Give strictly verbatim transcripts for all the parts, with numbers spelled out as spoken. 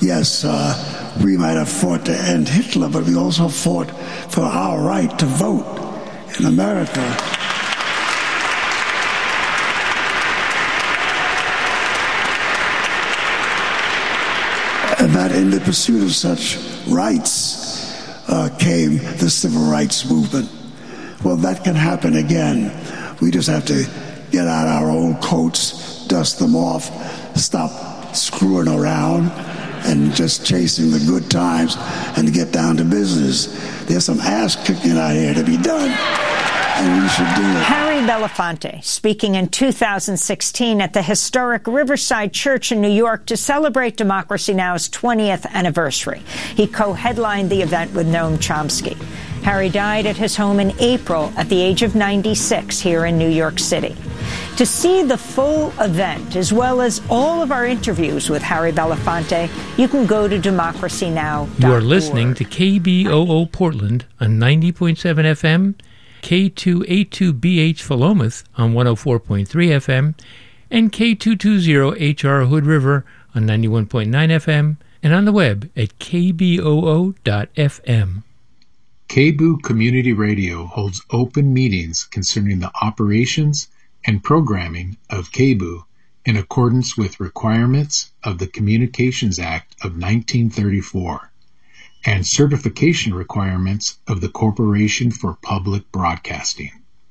yes, uh, we might have fought to end Hitler, but we also fought for our right to vote in America. And that in the pursuit of such rights uh, came the civil rights movement. Well, that can happen again. We just have to get out our old coats, dust them off, stop screwing around, and just chasing the good times and get down to business. There's some ass kicking out here to be done, and we should do it. Harry Belafonte speaking in two thousand sixteen at the historic Riverside Church in New York to celebrate Democracy Now!'s twentieth anniversary. He co-headlined the event with Noam Chomsky. Harry died at his home in April at the age of ninety-six here in New York City. To see the full event, as well as all of our interviews with Harry Belafonte, you can go to democracy now dot org. You are listening to K B O O Portland on ninety point seven F M, K two eighty-two B H Philomath on one oh four point three F M, and K two twenty H R Hood River on ninety-one point nine F M, and on the web at K B O O dot F M. K B O O Community Radio holds open meetings concerning the operations and programming of K B O O in accordance with requirements of the Communications Act of nineteen thirty-four and certification requirements of the Corporation for Public Broadcasting.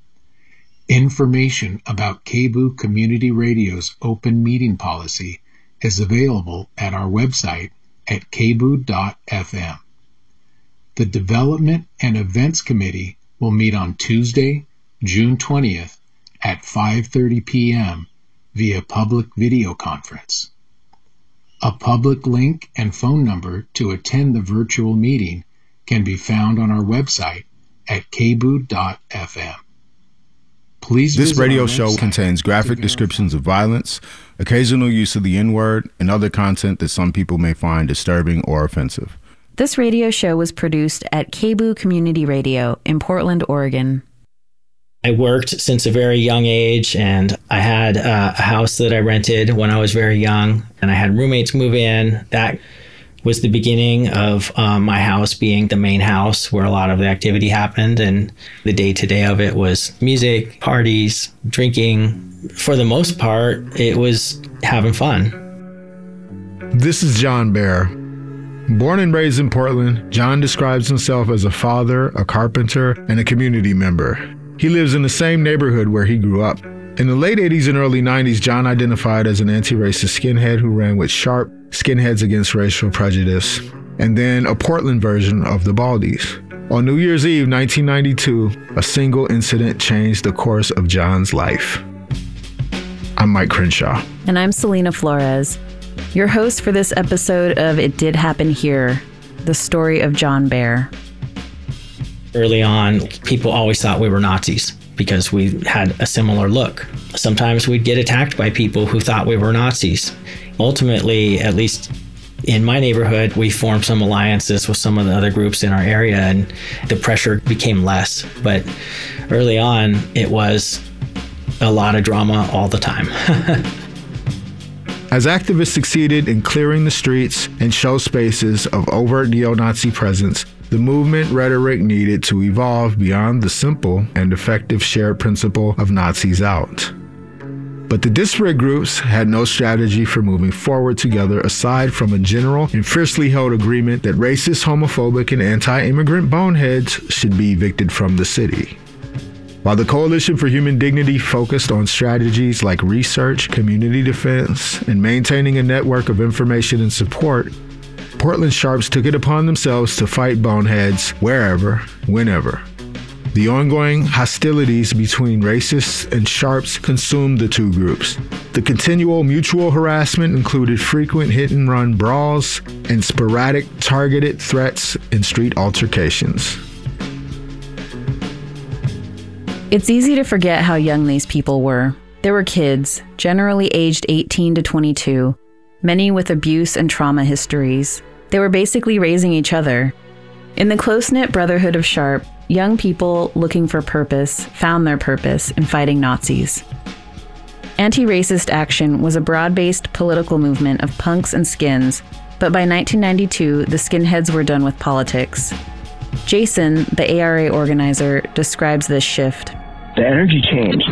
Information about K B O O Community Radio's open meeting policy is available at our website at K B O O dot F M. The Development and Events Committee will meet on Tuesday, June twentieth at five thirty p.m. via public video conference. A public link and phone number to attend the virtual meeting can be found on our website at K B O O dot F M. Please This radio show contains graphic descriptions of violence, occasional use of the N-word, and other content that some people may find disturbing or offensive. This radio show was produced at K B O O Community Radio in Portland, Oregon. I worked since a very young age, and I had uh, a house that I rented when I was very young, and I had roommates move in. That was the beginning of um, my house being the main house where a lot of the activity happened, and the day-to-day of it was music, parties, drinking. For the most part, it was having fun. This is John Bear. Born and raised in Portland, John describes himself as a father, a carpenter, and a community member. He lives in the same neighborhood where he grew up. In the late eighties and early nineties, John identified as an anti-racist skinhead who ran with Sharp, Skinheads Against Racial Prejudice, and then a Portland version of the Baldies. On New Year's Eve, nineteen ninety-two, a single incident changed the course of John's life. I'm Mike Crenshaw. And I'm Selena Flores, your host for this episode of It Did Happen Here, the story of John Bear. Early on, people always thought we were Nazis because we had a similar look. Sometimes we'd get attacked by people who thought we were Nazis. Ultimately, at least in my neighborhood, we formed some alliances with some of the other groups in our area, and the pressure became less. But early on, it was a lot of drama all the time. As activists succeeded in clearing the streets and show spaces of overt neo-Nazi presence, the movement rhetoric needed to evolve beyond the simple and effective shared principle of Nazis out. But the disparate groups had no strategy for moving forward together aside from a general and fiercely held agreement that racist, homophobic, and anti-immigrant boneheads should be evicted from the city. While the Coalition for Human Dignity focused on strategies like research, community defense, and maintaining a network of information and support, Portland Sharps took it upon themselves to fight boneheads wherever, whenever. The ongoing hostilities between racists and Sharps consumed the two groups. The continual mutual harassment included frequent hit-and-run brawls and sporadic targeted threats and street altercations. It's easy to forget how young these people were. They were kids, generally aged eighteen to twenty-two, many with abuse and trauma histories. They were basically raising each other. In the close-knit Brotherhood of Sharp, young people looking for purpose found their purpose in fighting Nazis. Anti-Racist Action was a broad-based political movement of punks and skins But by nineteen ninety-two, the skinheads were done with politics. Jason, the A R A organizer, describes this shift. The energy changed,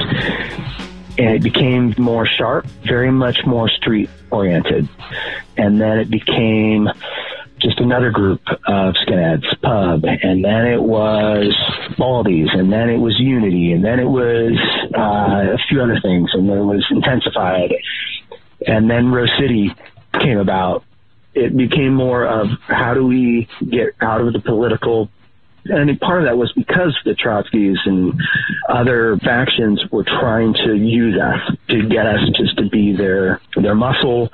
and it became more sharp, very much more street-oriented. And then it became just another group of skinheads, pub, and then it was Baldies, and then it was Unity, and then it was uh, a few other things, and then it was Intensified, and then Rose City came about. It became more of how do we get out of the political, and part of that was because the Trotskys and other factions were trying to use us to get us just to be their their muscle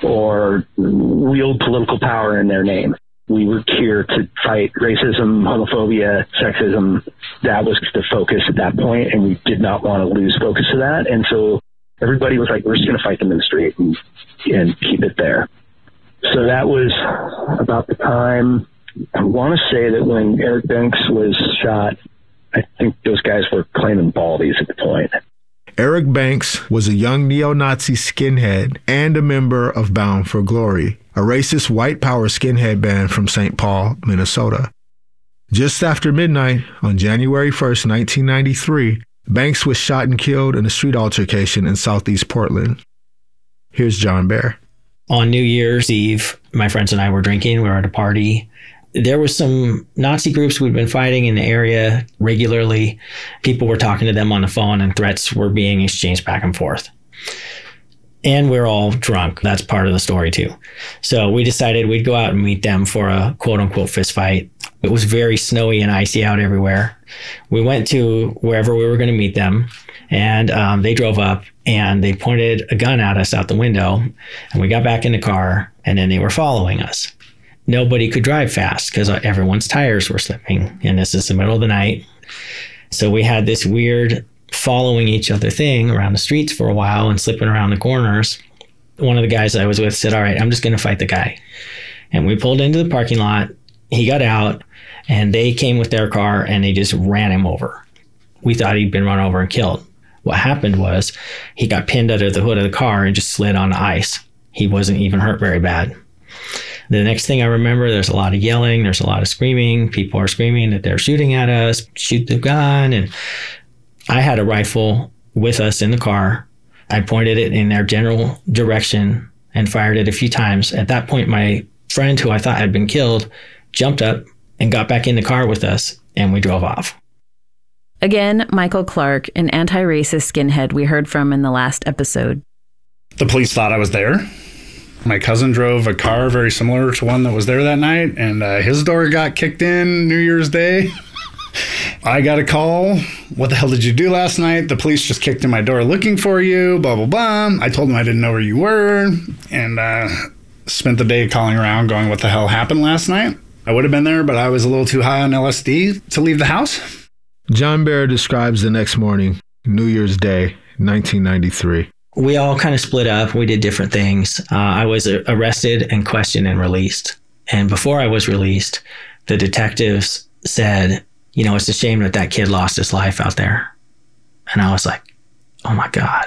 or wield political power in their name. We were here to fight racism, homophobia, sexism. That was the focus at that point, and we did not want to lose focus of that. And so everybody was like, we're just going to fight them in the street and, and keep it there. So that was about the time, I want to say that when Eric Banks was shot, I think those guys were claiming Baldies at the point. Eric Banks was a young neo-Nazi skinhead and a member of Bound for Glory, a racist white power skinhead band from Saint Paul, Minnesota. Just after midnight on January first, nineteen ninety-three, Banks was shot and killed in a street altercation in southeast Portland. Here's John Bear. On New Year's Eve, my friends and I were drinking. We were at a party. There was some Nazi groups we'd been fighting in the area regularly. People were talking to them on the phone and threats were being exchanged back and forth. And we we're all drunk. That's part of the story too. So we decided we'd go out and meet them for a quote unquote fist fight. It was very snowy and icy out everywhere. We went to wherever we were going to meet them, and um, they drove up and they pointed a gun at us out the window, and we got back in the car, and then they were following us. Nobody could drive fast because everyone's tires were slipping, and this is the middle of the night. So we had this weird following each other thing around the streets for a while and slipping around the corners. One of the guys I was with said, all right, I'm just going to fight the guy. And we pulled into the parking lot. He got out, and they came with their car, and they just ran him over. We thought he'd been run over and killed. What happened was he got pinned under the hood of the car and just slid on the ice. He wasn't even hurt very bad. The next thing I remember, there's a lot of yelling, there's a lot of screaming. People are screaming that they're shooting at us, shoot the gun. And I had a rifle with us in the car. I pointed it in their general direction and fired it a few times. At that point, my friend, who I thought had been killed, jumped up and got back in the car with us, and we drove off. Again, Michael Clark, an anti-racist skinhead we heard from in the last episode. The police thought I was there. My cousin drove a car very similar to one that was there that night, and uh, his door got kicked in New Year's Day. I got a call. What the hell did you do last night? The police just kicked in my door looking for you, blah, blah, blah. I told them I didn't know where you were, and uh, spent the day calling around going, what the hell happened last night? I would have been there, but I was a little too high on L S D to leave the house. John Bear describes the next morning, New Year's Day, nineteen ninety-three. We all kind of split up. We did different things. Uh, I was arrested and questioned and released. And before I was released, the detectives said, you know, it's a shame that that kid lost his life out there. And I was like, oh my God.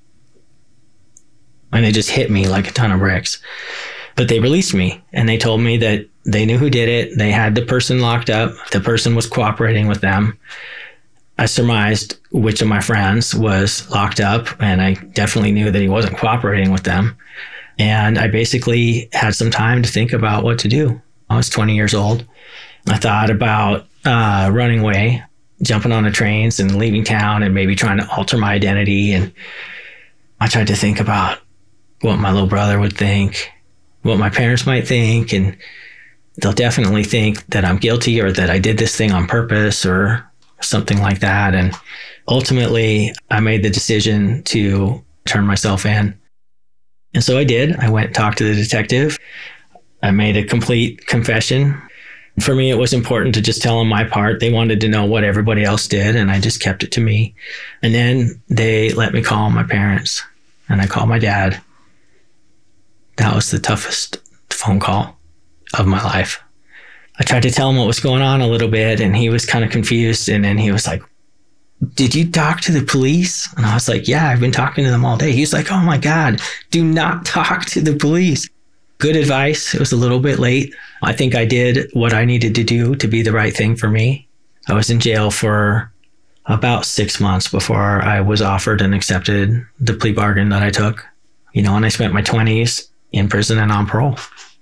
And it just hit me like a ton of bricks. But they released me, and they told me that they knew who did it. They had the person locked up. The person was cooperating with them. I surmised which of my friends was locked up, and I definitely knew that he wasn't cooperating with them. And I basically had some time to think about what to do. I was twenty years old. I thought about uh, running away, jumping on the trains and leaving town and maybe trying to alter my identity. And I tried to think about what my little brother would think, what my parents might think, and they'll definitely think that I'm guilty or that I did this thing on purpose or something like that. And ultimately, I made the decision to turn myself in. And so I did. I went and talked to the detective. I made a complete confession. For me, it was important to just tell them my part. They wanted to know what everybody else did, and I just kept it to me. And then they let me call my parents, and I called my dad. That was the toughest phone call of my life. I tried to tell him what was going on a little bit, and he was kind of confused. And then he was like, did you talk to the police? And I was like, yeah, I've been talking to them all day. He was like, oh my God, do not talk to the police. Good advice. It was a little bit late. I think I did what I needed to do to be the right thing for me. I was in jail for about six months before I was offered and accepted the plea bargain that I took. You know, and I spent my twenties in prison and on parole.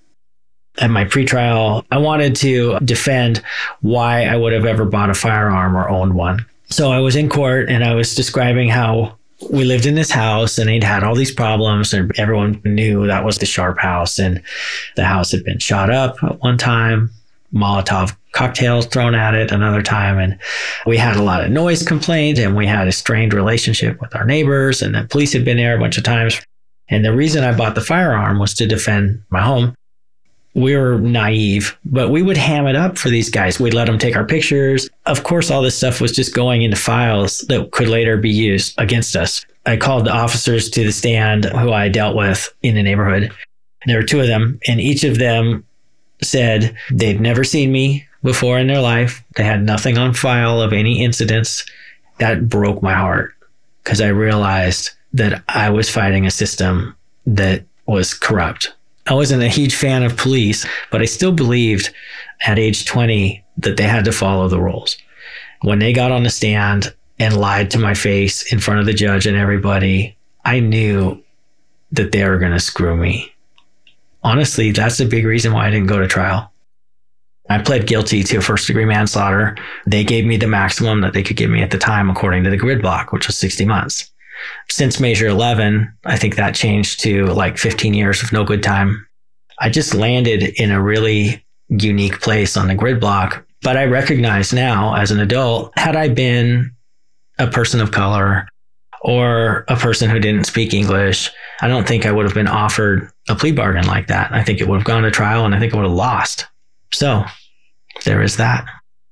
At my pretrial, I wanted to defend why I would have ever bought a firearm or owned one. So I was in court and I was describing how we lived in this house and he'd had all these problems and everyone knew that was the Sharp house, and the house had been shot up at one time, Molotov cocktails thrown at it another time, and we had a lot of noise complaints and we had a strained relationship with our neighbors, and the police had been there a bunch of times. And the reason I bought the firearm was to defend my home. We were naive, but we would ham it up for these guys. We'd let them take our pictures. Of course, all this stuff was just going into files that could later be used against us. I called the officers to the stand who I dealt with in the neighborhood. There were two of them, and each of them said they'd never seen me before in their life. They had nothing on file of any incidents. That broke my heart because I realized that I was fighting a system that was corrupt. I wasn't a huge fan of police, but I still believed at age twenty that they had to follow the rules. When they got on the stand and lied to my face in front of the judge and everybody, I knew that they were going to screw me. Honestly, that's the big reason why I didn't go to trial. I pled guilty to first degree manslaughter. They gave me the maximum that they could give me at the time, according to the grid block, which was sixty months. Since Measure eleven, I think that changed to like fifteen years of no good time. I just landed in a really unique place on the grid block. But I recognize now as an adult, had I been a person of color or a person who didn't speak English, I don't think I would have been offered a plea bargain like that. I think it would have gone to trial and I think I would have lost. So there is that.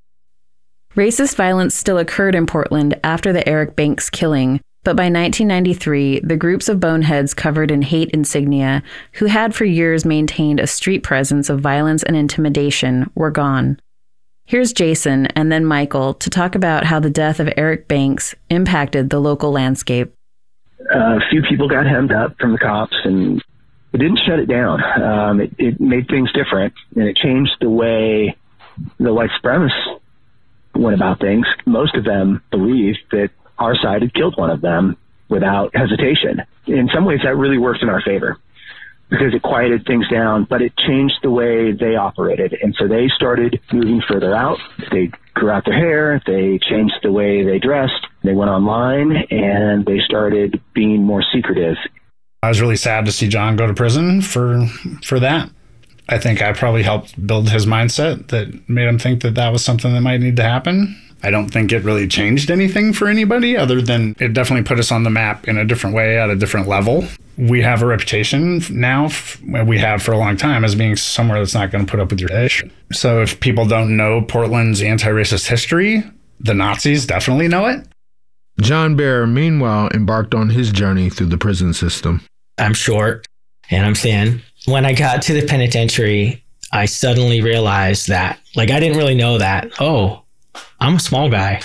Racist violence still occurred in Portland after the Eric Banks killing. But by nineteen ninety-three, the groups of boneheads covered in hate insignia, who had for years maintained a street presence of violence and intimidation, were gone. Here's Jason and then Michael to talk about how the death of Eric Banks impacted the local landscape. Uh, a few people got hemmed up from the cops, and it didn't shut it down. Um, it, it made things different, and it changed the way the white supremacists went about things. Most of them believed that our side had killed one of them without hesitation. In some ways, that really worked in our favor because it quieted things down, but it changed the way they operated. And so they started moving further out. They grew out their hair. They changed the way they dressed. They went online, and they started being more secretive. I was really sad to see John go to prison for for that. I think I probably helped build his mindset that made him think that that was something that might need to happen. I don't think it really changed anything for anybody other than it definitely put us on the map in a different way at a different level. We have a reputation now, we have for a long time, as being somewhere that's not going to put up with your dish. So if people don't know Portland's anti-racist history, the Nazis definitely know it. John Bear, meanwhile, embarked on his journey through the prison system. I'm short and I'm thin. When I got to the penitentiary, I suddenly realized that, like, I didn't really know that. Oh, I'm a small guy.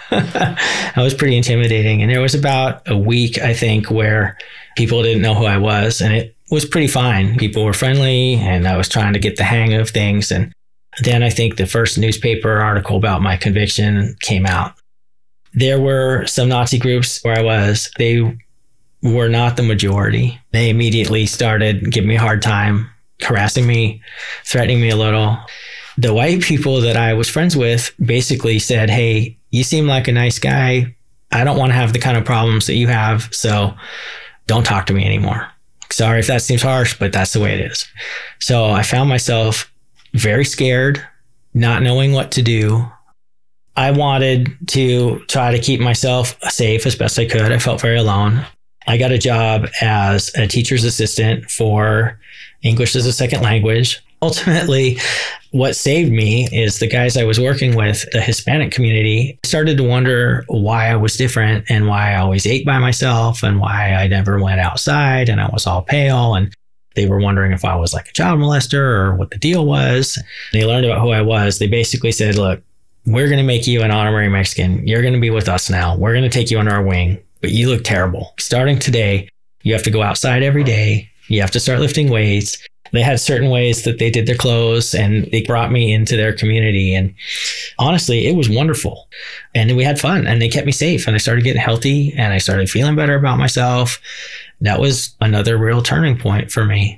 I was pretty intimidating. And there was about a week, I think, where people didn't know who I was. And it was pretty fine. People were friendly and I was trying to get the hang of things. And then I think the first newspaper article about my conviction came out. There were some Nazi groups where I was. They were not the majority. They immediately started giving me a hard time, harassing me, threatening me a little. The white people that I was friends with basically said, hey, you seem like a nice guy. I don't want to have the kind of problems that you have, so don't talk to me anymore. Sorry if that seems harsh, but that's the way it is. So I found myself very scared, not knowing what to do. I wanted to try to keep myself safe as best I could. I felt very alone. I got a job as a teacher's assistant for English as a second language. Ultimately, what saved me is the guys I was working with, the Hispanic community, started to wonder why I was different and why I always ate by myself and why I never went outside and I was all pale. And they were wondering if I was like a child molester or what the deal was. They learned about who I was. They basically said, look, we're going to make you an honorary Mexican. You're going to be with us now. We're going to take you under our wing, but you look terrible. Starting today, you have to go outside every day. You have to start lifting weights. They had certain ways that they did their clothes, and they brought me into their community. And honestly, it was wonderful. And we had fun, and they kept me safe, and I started getting healthy, and I started feeling better about myself. That was another real turning point for me.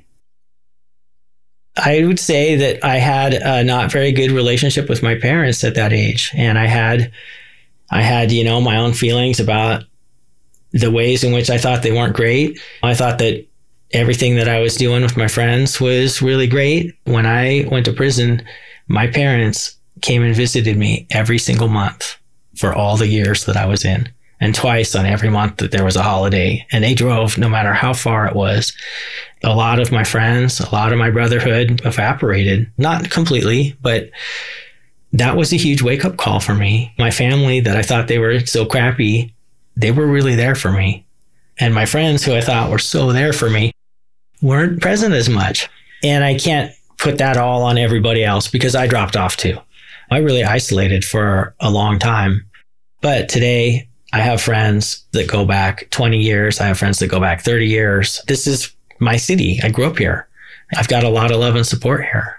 I would say that I had a not very good relationship with my parents at that age. And I had, I had, you know, my own feelings about the ways in which I thought they weren't great. I thought that everything that I was doing with my friends was really great. When I went to prison, my parents came and visited me every single month for all the years that I was in, and twice on every month that there was a holiday. And they drove no matter how far it was. A lot of my friends, a lot of my brotherhood evaporated, not completely, but that was a huge wake-up call for me. My family that I thought they were so crappy, they were really there for me. And my friends who I thought were so there for me weren't present as much. And I can't put that all on everybody else, because I dropped off too. I really isolated for a long time. But today I have friends that go back twenty years. I have friends that go back thirty years. This is my city. I grew up here. I've got a lot of love and support here.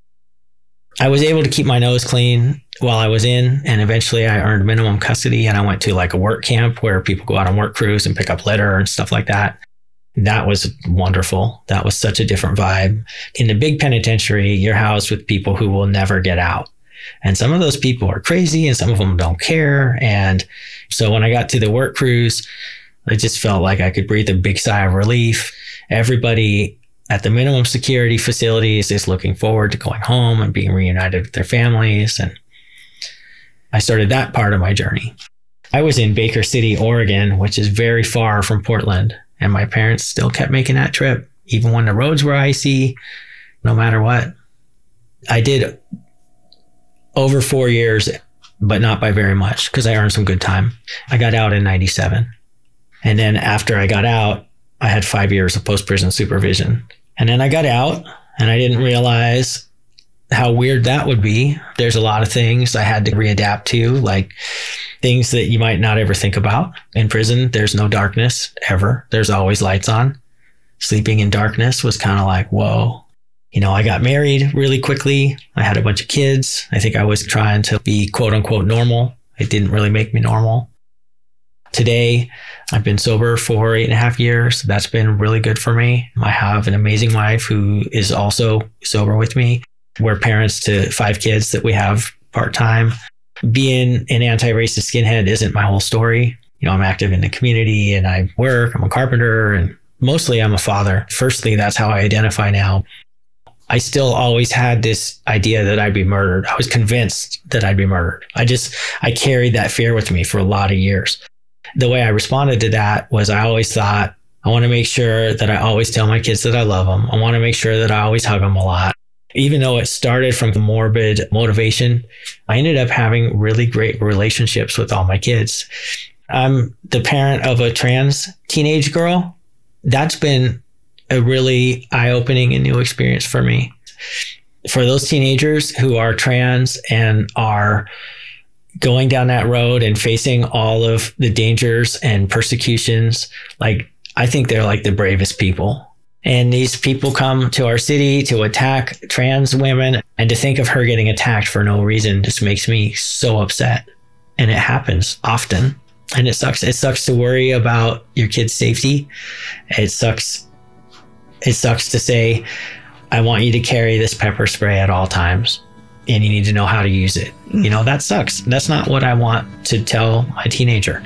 I was able to keep my nose clean while I was in, and eventually I earned minimum custody, and I went to like a work camp where people go out on work crews and pick up litter and stuff like that. That was wonderful. That was such a different vibe. In the big penitentiary, you're housed with people who will never get out. And some of those people are crazy, and some of them don't care. And so when I got to the work crews, I just felt like I could breathe a big sigh of relief. Everybody at the minimum security facilities is looking forward to going home and being reunited with their families. And I started that part of my journey. I was in Baker City, Oregon, which is very far from Portland. And my parents still kept making that trip, even when the roads were icy, no matter what. I did over four years, but not by very much, because I earned some good time. I got out in ninety-seven. And then after I got out, I had five years of post-prison supervision. And then I got out, and I didn't realize how weird that would be. There's a lot of things I had to readapt to, like things that you might not ever think about. In prison, there's no darkness ever. There's always lights on. Sleeping in darkness was kind of like, whoa. You know, I got married really quickly. I had a bunch of kids. I think I was trying to be quote unquote normal. It didn't really make me normal. Today, I've been sober for eight and a half years. That's been really good for me. I have an amazing wife who is also sober with me. We're parents to five kids that we have part-time. Being an anti-racist skinhead isn't my whole story. You know, I'm active in the community, and I work. I'm a carpenter, and mostly I'm a father. Firstly, that's how I identify now. I still always had this idea that I'd be murdered. I was convinced that I'd be murdered. I just, I carried that fear with me for a lot of years. The way I responded to that was I always thought, I want to make sure that I always tell my kids that I love them. I want to make sure that I always hug them a lot. Even though it started from morbid motivation, I ended up having really great relationships with all my kids. I'm the parent of a trans teenage girl. That's been a really eye-opening and new experience for me. For those teenagers who are trans and are going down that road and facing all of the dangers and persecutions, like, I think they're like the bravest people. And these people come to our city to attack trans women, and to think of her getting attacked for no reason just makes me so upset. And it happens often. And it sucks. It sucks to worry about your kid's safety. It sucks. It sucks to say, I want you to carry this pepper spray at all times, and you need to know how to use it. You know, that sucks. That's not what I want to tell my teenager.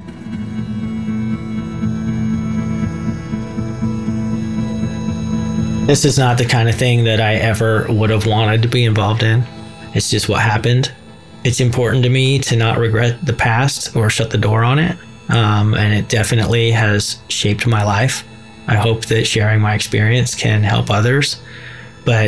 This is not the kind of thing that I ever would have wanted to be involved in. It's just what happened. It's important to me to not regret the past or shut the door on it. Um, and it definitely has shaped my life. I hope that sharing my experience can help others. But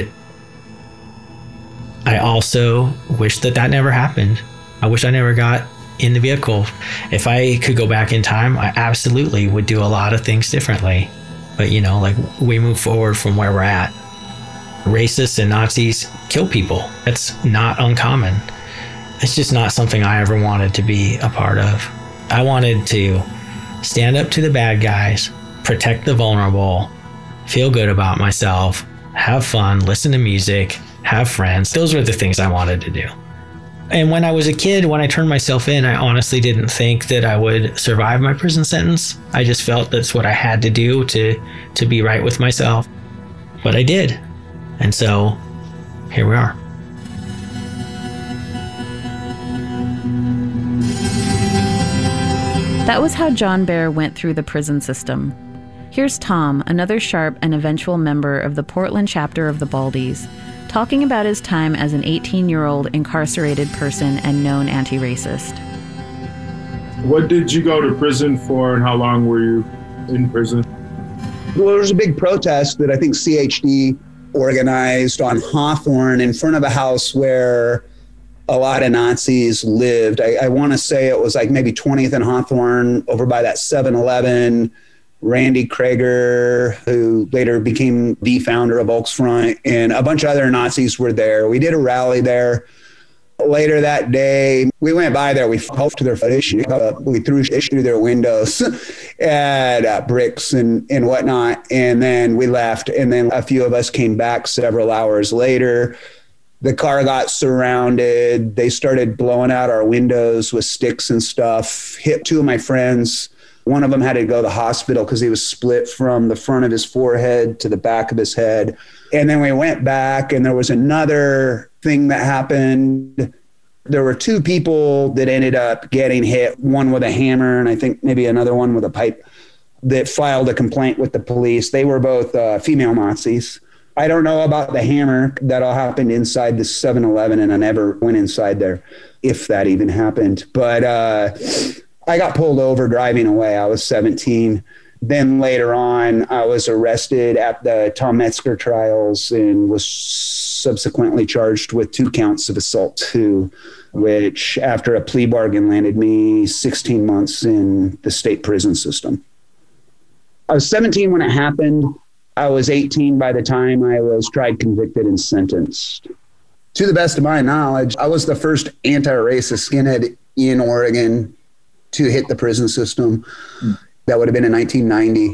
I also wish that that never happened. I wish I never got in the vehicle. If I could go back in time, I absolutely would do a lot of things differently. But, you know, like, we move forward from where we're at. Racists and Nazis kill people. That's not uncommon. It's just not something I ever wanted to be a part of. I wanted to stand up to the bad guys, protect the vulnerable, feel good about myself, have fun, listen to music, have friends. Those were the things I wanted to do. And when I was a kid, when I turned myself in, I honestly didn't think that I would survive my prison sentence. I just felt that's what I had to do to, to be right with myself. But I did. And so here we are. That was how John Bear went through the prison system. Here's Tom, another sharp and eventual member of the Portland chapter of the Baldies, talking about his time as an eighteen-year-old incarcerated person and known anti-racist. What did you go to prison for, and how long were you in prison? Well, there was a big protest that I think C H D organized on Hawthorne in front of a house where a lot of Nazis lived. I, I want to say it was like maybe twentieth and Hawthorne, over by that seven eleven. Randy Krager, who later became the founder of Volksfront, and a bunch of other Nazis were there. We did a rally there. Later that day, we went by there. We helped their issue. We threw issue through their windows and uh, bricks and, and whatnot. And then we left. And then a few of us came back several hours later. The car got surrounded. They started blowing out our windows with sticks and stuff. Hit two of my friends. One of them had to go to the hospital because he was split from the front of his forehead to the back of his head. And then we went back, and there was another thing that happened. There were two people that ended up getting hit, one with a hammer, and I think maybe another one with a pipe, that filed a complaint with the police. They were both uh, female Nazis. I don't know about the hammer. That all happened inside the seven eleven, and I never went inside there, if that even happened. But uh, I got pulled over driving away. I was seventeen. Then later on, I was arrested at the Tom Metzger trials and was subsequently charged with two counts of assault too, which after a plea bargain landed me sixteen months in the state prison system. I was seventeen when it happened. I was eighteen by the time I was tried, convicted, and sentenced. To the best of my knowledge, I was the first anti-racist skinhead in Oregon to hit the prison system. That would have been in nineteen ninety.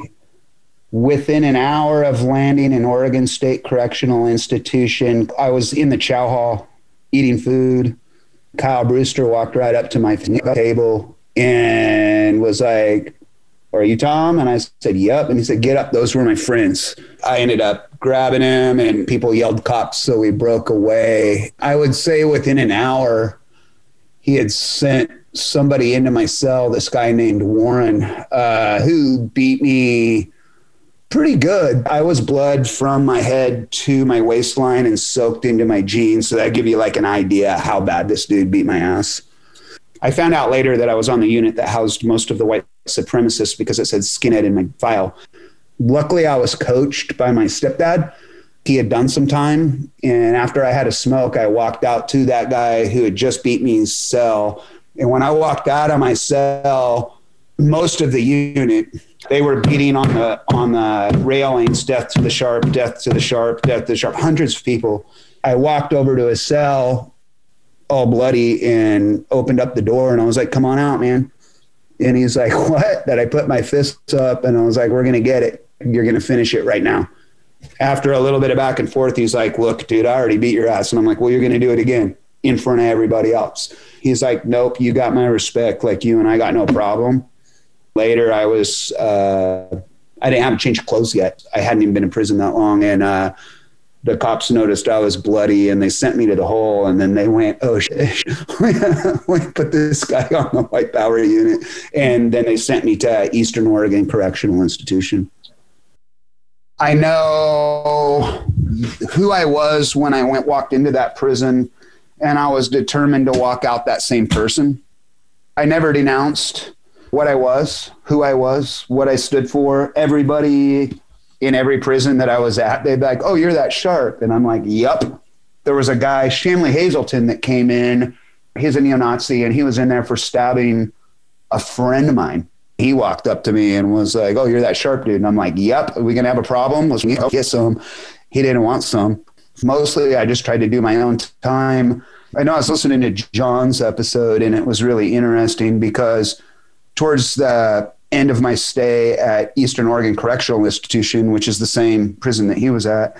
Within an hour of landing in Oregon State Correctional Institution, I was in the chow hall eating food. Kyle Brewster walked right up to my table and was like, "Are you Tom?" And I said, "Yep." And he said, "Get up. Those were my friends." I ended up grabbing him, and people yelled cops, so we broke away. I would say within an hour, he had sent somebody into my cell, this guy named Warren, uh, who beat me pretty good. I was blood from my head to my waistline and soaked into my jeans. So that give you like an idea how bad this dude beat my ass. I found out later that I was on the unit that housed most of the white supremacists because it said skinhead in my file. Luckily, I was coached by my stepdad. He had done some time. And after I had a smoke, I walked out to that guy who had just beat me in his cell. And when I walked out of my cell, most of the unit, they were beating on the on the railings, death to the sharp, death to the sharp, death to the sharp, hundreds of people. I walked over to his cell, all bloody, and opened up the door, and I was like, "Come on out, man." And he's like, "What?" That I put my fists up, and I was like, "We're going to get it. You're going to finish it right now." After a little bit of back and forth, he's like, "Look, dude, I already beat your ass." And I'm like, "Well, you're going to do it again in front of everybody else." He's like, "Nope, you got my respect. Like, you and I got no problem." Later, I was, uh, I didn't have to change clothes yet. I hadn't even been in prison that long. And uh, the cops noticed I was bloody, and they sent me to the hole. And then they went, "Oh, shit, we put this guy on the white power unit." And then they sent me to Eastern Oregon Correctional Institution. I know who I was when I went walked into that prison, and I was determined to walk out that same person. I never denounced what I was, who I was, what I stood for. Everybody in every prison that I was at, they'd be like, "Oh, you're that sharp." And I'm like, "Yup." There was a guy, Shanley Hazelton, that came in. He's a neo-Nazi, and he was in there for stabbing a friend of mine. He walked up to me and was like, "Oh, you're that sharp dude." And I'm like, "Yep. Are we going to have a problem? Let's get some." He didn't want some. Mostly, I just tried to do my own time. I know I was listening to John's episode, and it was really interesting because towards the end of my stay at Eastern Oregon Correctional Institution, which is the same prison that he was at,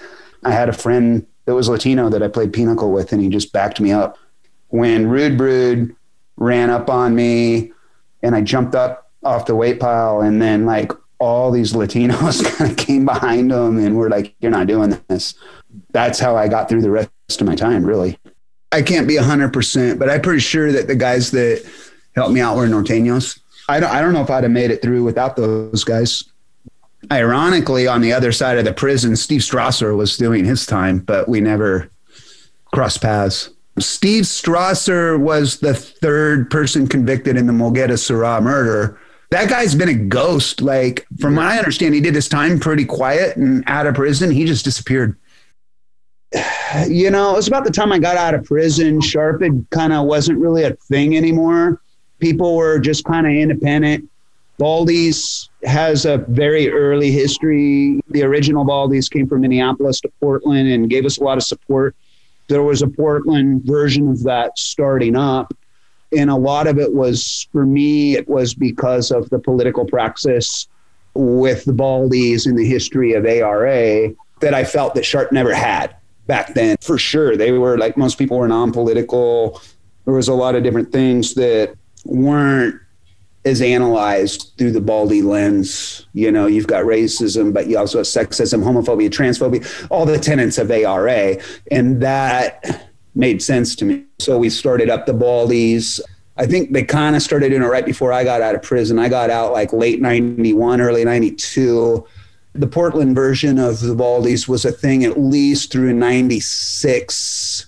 I had a friend that was Latino that I played pinochle with, and he just backed me up. When Rude Brood ran up on me and I jumped up off the weight pile, and then like all these Latinos kind of came behind him and were like, you're not doing this. That's how I got through the rest of my time, really. I can't be one hundred percent, but I'm pretty sure that the guys that helped me out were Norteños. I don't, I don't know if I'd have made it through without those guys. Ironically, on the other side of the prison, Steve Strasser was doing his time, but we never crossed paths. Steve Strasser was the third person convicted in the Mulgueta Surah murder. That guy's been a ghost. Like, from what I understand, he did his time pretty quiet, and out of prison, he just disappeared. You know, it was about the time I got out of prison. Sharpid kind of wasn't really a thing anymore. People were just kind of independent. Baldy's has a very early history. The original Baldy's came from Minneapolis to Portland and gave us a lot of support. There was a Portland version of that starting up. And a lot of it was, for me, it was because of the political praxis with the Baldy's in the history of A R A that I felt that Sharp never had back then. For sure, they were, like most people, were non-political. There was a lot of different things that weren't as analyzed through the Baldy lens. You know, you've got racism, but you also have sexism, homophobia, transphobia, all the tenets of A R A. And that made sense to me. So we started up the Baldies. I think they kind of started doing it right before I got out of prison. I got out like late ninety-one, early ninety-two. The Portland version of the Baldies was a thing at least through ninety-six.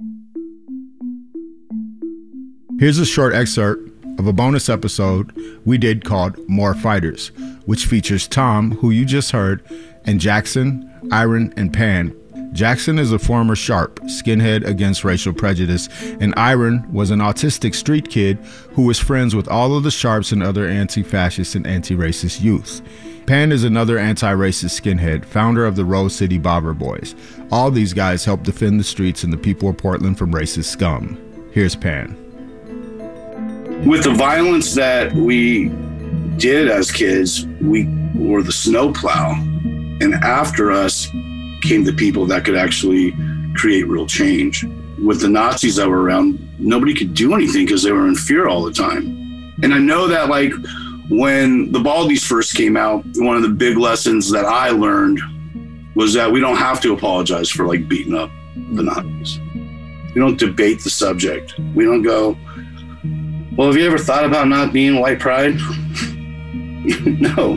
Here's a short excerpt of a bonus episode we did called More Fighters, which features Tom, who you just heard, and Jackson, Iron, and Pan. Jackson is a former Sharp, skinhead against racial prejudice, and Iron was an autistic street kid who was friends with all of the Sharps and other anti-fascist and anti-racist youth. Pan is another anti-racist skinhead, founder of the Rose City Bobber Boys. All these guys help defend the streets and the people of Portland from racist scum. Here's Pan. With the violence that we did as kids, we were the snowplow. And after us came the people that could actually create real change. With the Nazis that were around, nobody could do anything because they were in fear all the time. And I know that, like, when the Baldies first came out, one of the big lessons that I learned was that we don't have to apologize for, like, beating up the Nazis. We don't debate the subject. We don't go, well, have you ever thought about not being white pride? No.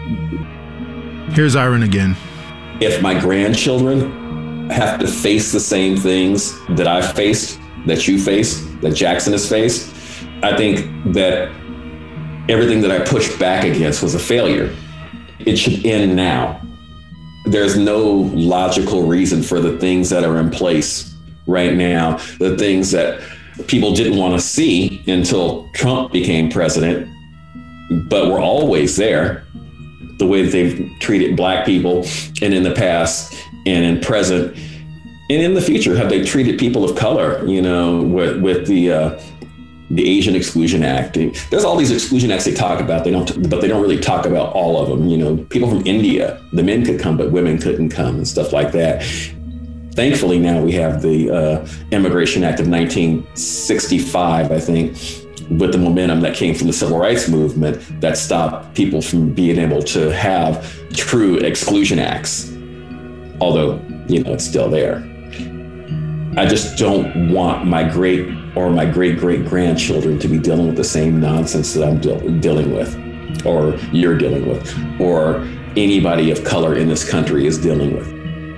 Here's Iron again. If my grandchildren have to face the same things that I've faced, that you faced, that Jackson has faced, I think that everything that I pushed back against was a failure. It should end now. There's no logical reason for the things that are in place right now, the things that people didn't want to see until Trump became president, but were always there. The way that they've treated Black people, and in the past and in present and in the future, have they treated people of color, you know, with, with the uh, the Asian Exclusion Act. There's all these exclusion acts they talk about, they don't, but they don't really talk about all of them. You know, people from India, the men could come, but women couldn't come and stuff like that. Thankfully, now we have the uh, Immigration Act of nineteen sixty-five, I think, with the momentum that came from the civil rights movement that stopped people from being able to have true exclusion acts. Although, you know, it's still there. I just don't want my great or my great great grandchildren to be dealing with the same nonsense that I'm de- dealing with, or you're dealing with, or anybody of color in this country is dealing with.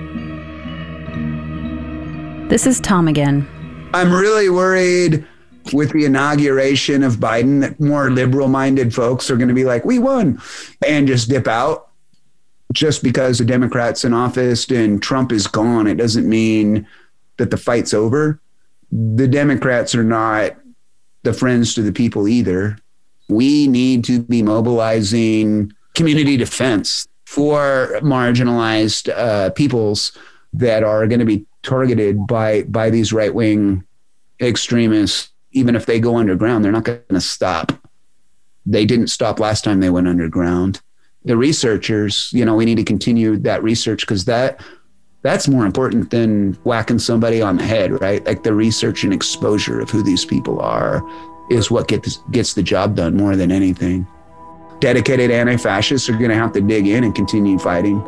This is Tom again. I'm really worried with the inauguration of Biden that more liberal-minded folks are going to be like, we won, and just dip out. Just because the Democrat's in office and Trump is gone, it doesn't mean that the fight's over. The Democrats are not the friends to the people either. We need to be mobilizing community defense for marginalized uh, peoples that are going to be targeted by by these right-wing extremists. Even if they go underground, they're not going to stop. They didn't stop last time they went underground. The researchers, you know, we need to continue that research because that That's more important than whacking somebody on the head, right? Like the research and exposure of who these people are is what gets gets the job done more than anything. Dedicated anti-fascists are going to have to dig in and continue fighting.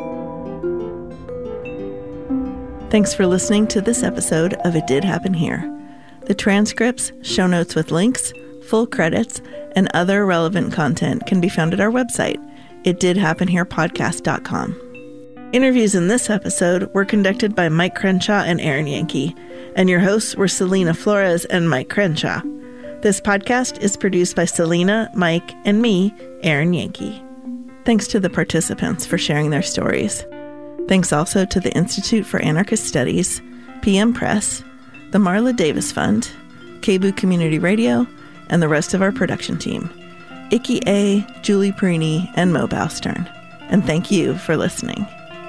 Thanks for listening to this episode of It Did Happen Here. The transcripts, show notes with links, full credits, and other relevant content can be found at our website, it did happen here podcast dot com. Interviews in this episode were conducted by Mike Crenshaw and Aaron Yankee, and your hosts were Selena Flores and Mike Crenshaw. This podcast is produced by Selena, Mike, and me, Aaron Yankee. Thanks to the participants for sharing their stories. Thanks also to the Institute for Anarchist Studies, P M Press, the Marla Davis Fund, K B O O Community Radio, and the rest of our production team, Icky A., Julie Perini, and Mo Baustern. And thank you for listening.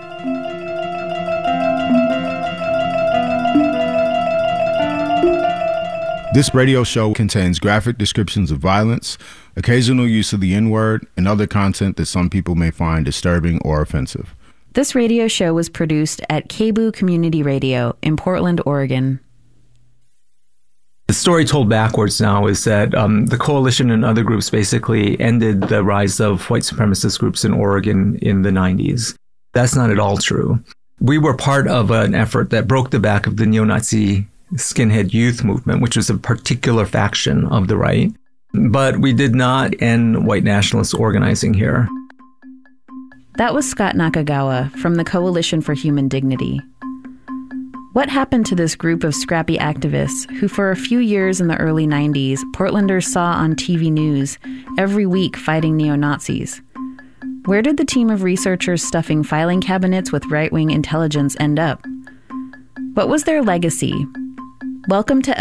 This radio show contains graphic descriptions of violence, occasional use of the N-word, and other content that some people may find disturbing or offensive. This radio show was produced at K B O O Community Radio in Portland, Oregon. The story told backwards now is that um, the coalition and other groups basically ended the rise of white supremacist groups in Oregon in the nineties. That's not at all true. We were part of an effort that broke the back of the neo-Nazi skinhead youth movement, which was a particular faction of the right. But we did not end white nationalist organizing here. That was Scott Nakagawa from the Coalition for Human Dignity. What happened to this group of scrappy activists who for a few years in the early nineties, Portlanders saw on T V news every week fighting neo-Nazis? Where did the team of researchers stuffing filing cabinets with right-wing intelligence end up? What was their legacy? Welcome to